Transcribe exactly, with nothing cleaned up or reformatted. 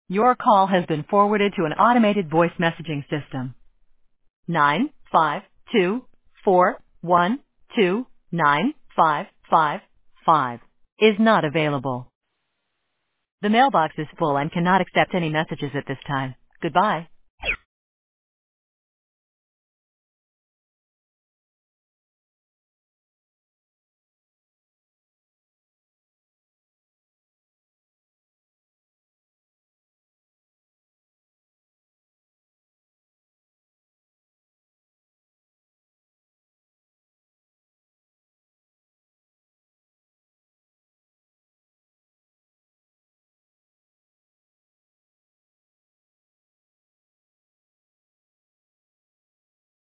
Your call has been forwarded to an automated voice messaging system. Nine five two four one two nine five five five is not available. The mailbox is full and cannot accept any messages at this time. Goodbye.